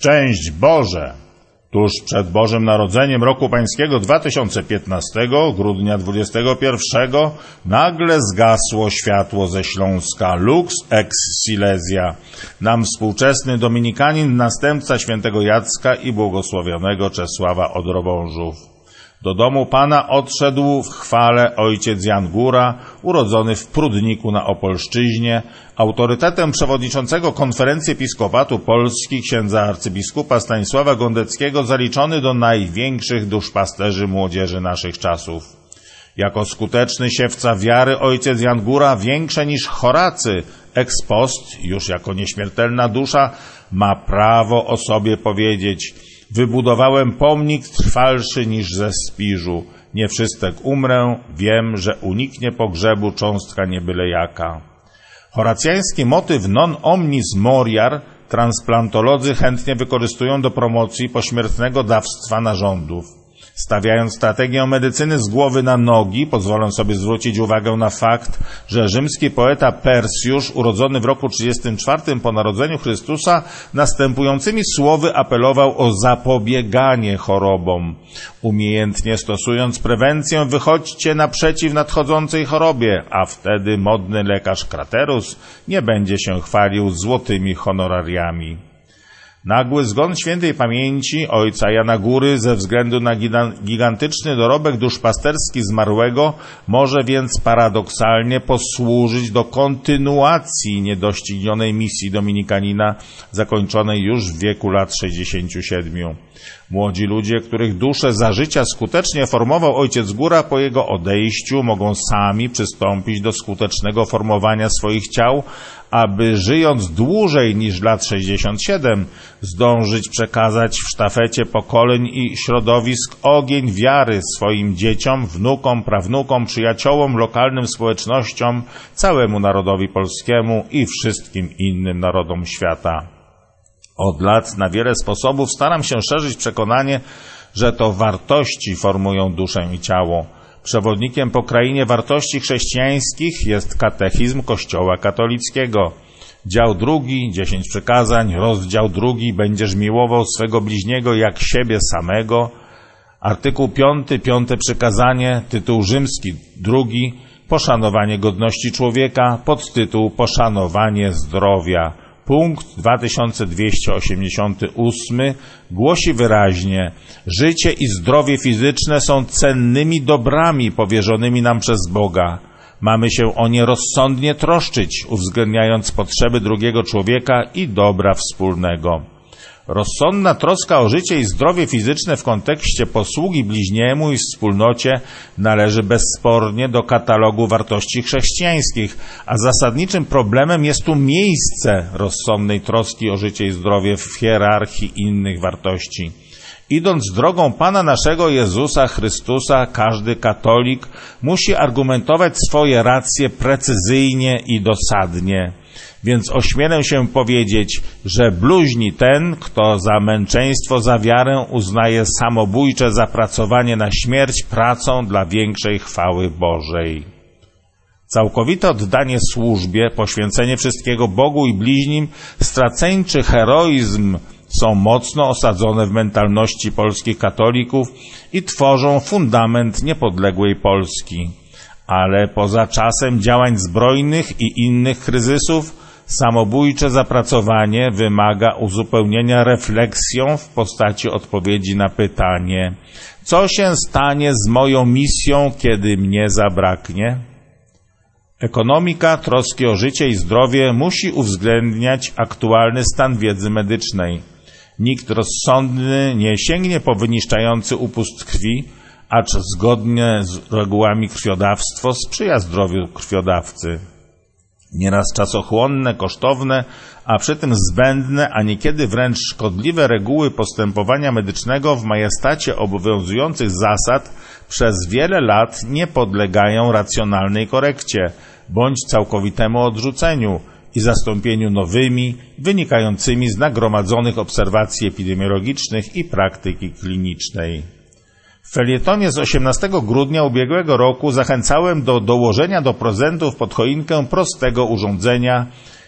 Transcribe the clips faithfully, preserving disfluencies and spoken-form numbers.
Szczęść Boże! Tuż przed Bożym Narodzeniem roku pańskiego dwa tysiące piętnastego, grudnia dwudziestego pierwszego, nagle zgasło światło ze Śląska, lux ex silesia. Nam współczesny dominikanin, następca świętego Jacka i błogosławionego Czesława Odrobążów. Do domu Pana odszedł w chwale ojciec Jan Góra, urodzony w Prudniku na Opolszczyźnie, autorytetem przewodniczącego Konferencji Episkopatu Polski księdza arcybiskupa Stanisława Gondeckiego zaliczony do największych duszpasterzy młodzieży naszych czasów. Jako skuteczny siewca wiary ojciec Jan Góra, większe niż Horacy, ex post, już jako nieśmiertelna dusza, ma prawo o sobie powiedzieć: wybudowałem pomnik trwalszy niż ze Spiżu. Nie wszystek umrę, wiem, że uniknie pogrzebu cząstka nie byle jaka. Horacjański motyw non omnis moriar transplantolodzy chętnie wykorzystują do promocji pośmiertnego dawstwa narządów. Stawiając strategię medycyny z głowy na nogi, pozwolę sobie zwrócić uwagę na fakt, że rzymski poeta Persjusz, urodzony w roku trzydziestym czwartym po narodzeniu Chrystusa, następującymi słowy apelował o zapobieganie chorobom. Umiejętnie stosując prewencję, wychodźcie naprzeciw nadchodzącej chorobie, a wtedy modny lekarz Kraterus nie będzie się chwalił złotymi honorariami. Nagły zgon świętej pamięci ojca Jana Góry ze względu na gigantyczny dorobek duszpasterski zmarłego może więc paradoksalnie posłużyć do kontynuacji niedoścignionej misji dominikanina, zakończonej już w wieku lat sześćdziesięciu siedmiu. Młodzi ludzie, których dusze za życia skutecznie formował ojciec Góra, po jego odejściu mogą sami przystąpić do skutecznego formowania swoich ciał, aby żyjąc dłużej niż lat sześćdziesiąt siedem, zdążyć przekazać w sztafecie pokoleń i środowisk ogień wiary swoim dzieciom, wnukom, prawnukom, przyjaciołom, lokalnym społecznościom, całemu narodowi polskiemu i wszystkim innym narodom świata. Od lat na wiele sposobów staram się szerzyć przekonanie, że to wartości formują duszę i ciało. Przewodnikiem po krainie wartości chrześcijańskich jest katechizm Kościoła katolickiego. Dział drugi, dziesięć przykazań, rozdział drugi, będziesz miłował swego bliźniego jak siebie samego. Artykuł piąty, piąte przykazanie, tytuł rzymski drugi, poszanowanie godności człowieka, podtytuł poszanowanie zdrowia. Punkt dwa tysiące dwieście osiemdziesiąty ósmy głosi wyraźnie: życie i zdrowie fizyczne są cennymi dobrami powierzonymi nam przez Boga. Mamy się o nie rozsądnie troszczyć, uwzględniając potrzeby drugiego człowieka i dobra wspólnego. Rozsądna troska o życie i zdrowie fizyczne w kontekście posługi bliźniemu i wspólnocie należy bezspornie do katalogu wartości chrześcijańskich, a zasadniczym problemem jest tu miejsce rozsądnej troski o życie i zdrowie w hierarchii innych wartości. Idąc drogą Pana naszego Jezusa Chrystusa, każdy katolik musi argumentować swoje racje precyzyjnie i dosadnie. Więc ośmielę się powiedzieć, że bluźni ten, kto za męczeństwo, za wiarę uznaje samobójcze zapracowanie na śmierć pracą dla większej chwały Bożej. Całkowite oddanie służbie, poświęcenie wszystkiego Bogu i bliźnim, straceńczy heroizm są mocno osadzone w mentalności polskich katolików i tworzą fundament niepodległej Polski. Ale poza czasem działań zbrojnych i innych kryzysów, samobójcze zapracowanie wymaga uzupełnienia refleksją w postaci odpowiedzi na pytanie: co się stanie z moją misją, kiedy mnie zabraknie? Ekonomika troski o życie i zdrowie musi uwzględniać aktualny stan wiedzy medycznej. Nikt rozsądny nie sięgnie po wyniszczający upust krwi, acz zgodnie z regułami krwiodawstwo sprzyja zdrowiu krwiodawcy. Nieraz czasochłonne, kosztowne, a przy tym zbędne, a niekiedy wręcz szkodliwe reguły postępowania medycznego w majestacie obowiązujących zasad przez wiele lat nie podlegają racjonalnej korekcie bądź całkowitemu odrzuceniu i zastąpieniu nowymi, wynikającymi z nagromadzonych obserwacji epidemiologicznych i praktyki klinicznej. W felietonie z osiemnastego grudnia ubiegłego roku zachęcałem do dołożenia do prezentów pod choinkę prostego urządzenia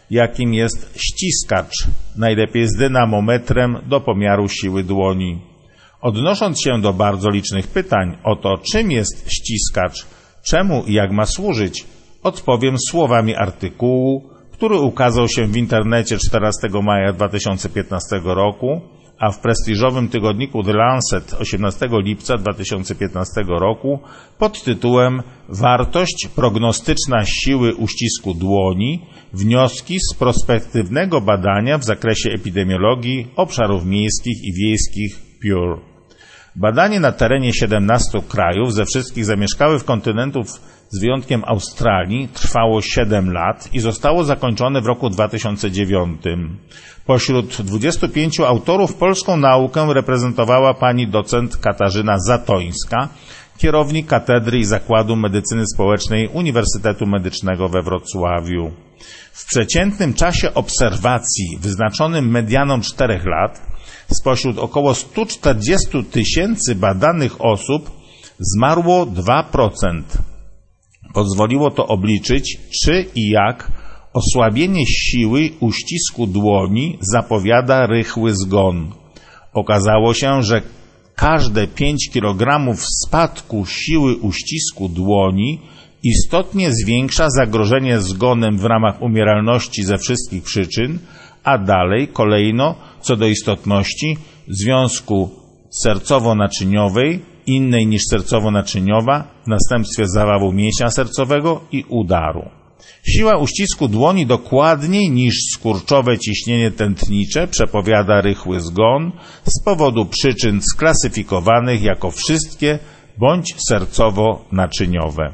jakim jest ściskacz, najlepiej z dynamometrem do pomiaru siły dłoni. Odnosząc się do bardzo licznych pytań o to, czym jest ściskacz, czemu i jak ma służyć, odpowiem słowami artykułu, który ukazał się w internecie czternastego maja dwa tysiące piętnastego roku, a w prestiżowym tygodniku The Lancet osiemnastego lipca dwa tysiące piętnastego roku pod tytułem Wartość prognostyczna siły uścisku dłoni, wnioski z prospektywnego badania w zakresie epidemiologii obszarów miejskich i wiejskich P U R. Badanie na terenie siedemnastu krajów ze wszystkich zamieszkałych kontynentów z wyjątkiem Australii trwało siedem lat i zostało zakończone w roku dwa tysiące dziewiątym. Pośród dwudziestu pięciu autorów polską naukę reprezentowała pani docent Katarzyna Zatońska, kierownik Katedry i Zakładu Medycyny Społecznej Uniwersytetu Medycznego we Wrocławiu. W przeciętnym czasie obserwacji, wyznaczonym medianą czterech lat, spośród około stu czterdziestu tysięcy badanych osób zmarło dwa procent. Pozwoliło to obliczyć, czy i jak osłabienie siły uścisku dłoni zapowiada rychły zgon. Okazało się, że każde pięć kilogramów spadku siły uścisku dłoni istotnie zwiększa zagrożenie zgonem w ramach umieralności ze wszystkich przyczyn, a dalej, kolejno, co do istotności, związku sercowo-naczyniowej, innej niż sercowo-naczyniowa, w następstwie zawału mięśnia sercowego i udaru. Siła uścisku dłoni dokładniej niż skurczowe ciśnienie tętnicze przepowiada rychły zgon z powodu przyczyn sklasyfikowanych jako wszystkie bądź sercowo-naczyniowe.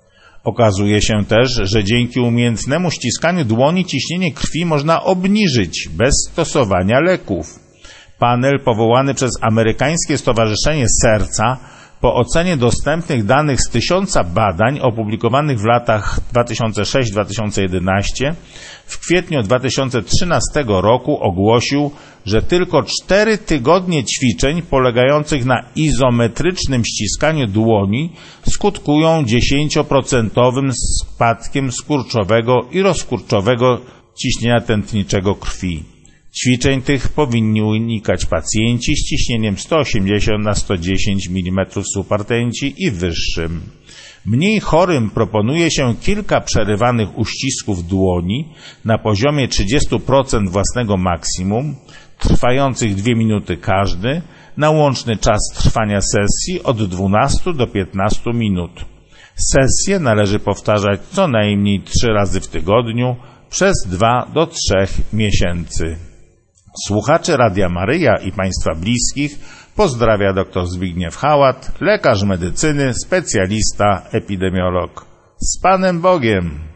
Okazuje się też, że dzięki umiejętnemu ściskaniu dłoni ciśnienie krwi można obniżyć bez stosowania leków. Panel powołany przez Amerykańskie Stowarzyszenie Serca po ocenie dostępnych danych z tysiąca badań opublikowanych w latach dwa tysiące szóstym do dwa tysiące jedenastego w kwietniu dwa tysiące trzynastego roku ogłosił, że tylko cztery tygodnie ćwiczeń polegających na izometrycznym ściskaniu dłoni skutkują dziesięcioprocentowym spadkiem skurczowego i rozkurczowego ciśnienia tętniczego krwi. Ćwiczeń tych powinni unikać pacjenci z ciśnieniem sto osiemdziesiąt na sto dziesięć milimetrów subartęci i wyższym. Mniej chorym proponuje się kilka przerywanych uścisków dłoni na poziomie trzydzieści procent własnego maksimum, trwających dwie minuty każdy, na łączny czas trwania sesji od dwunastu do piętnastu minut. Sesję należy powtarzać co najmniej trzy razy w tygodniu przez dwa do trzech miesięcy. Słuchaczy Radia Maryja i Państwa bliskich pozdrawia dr Zbigniew Hałat, lekarz medycyny, specjalista, epidemiolog. Z Panem Bogiem!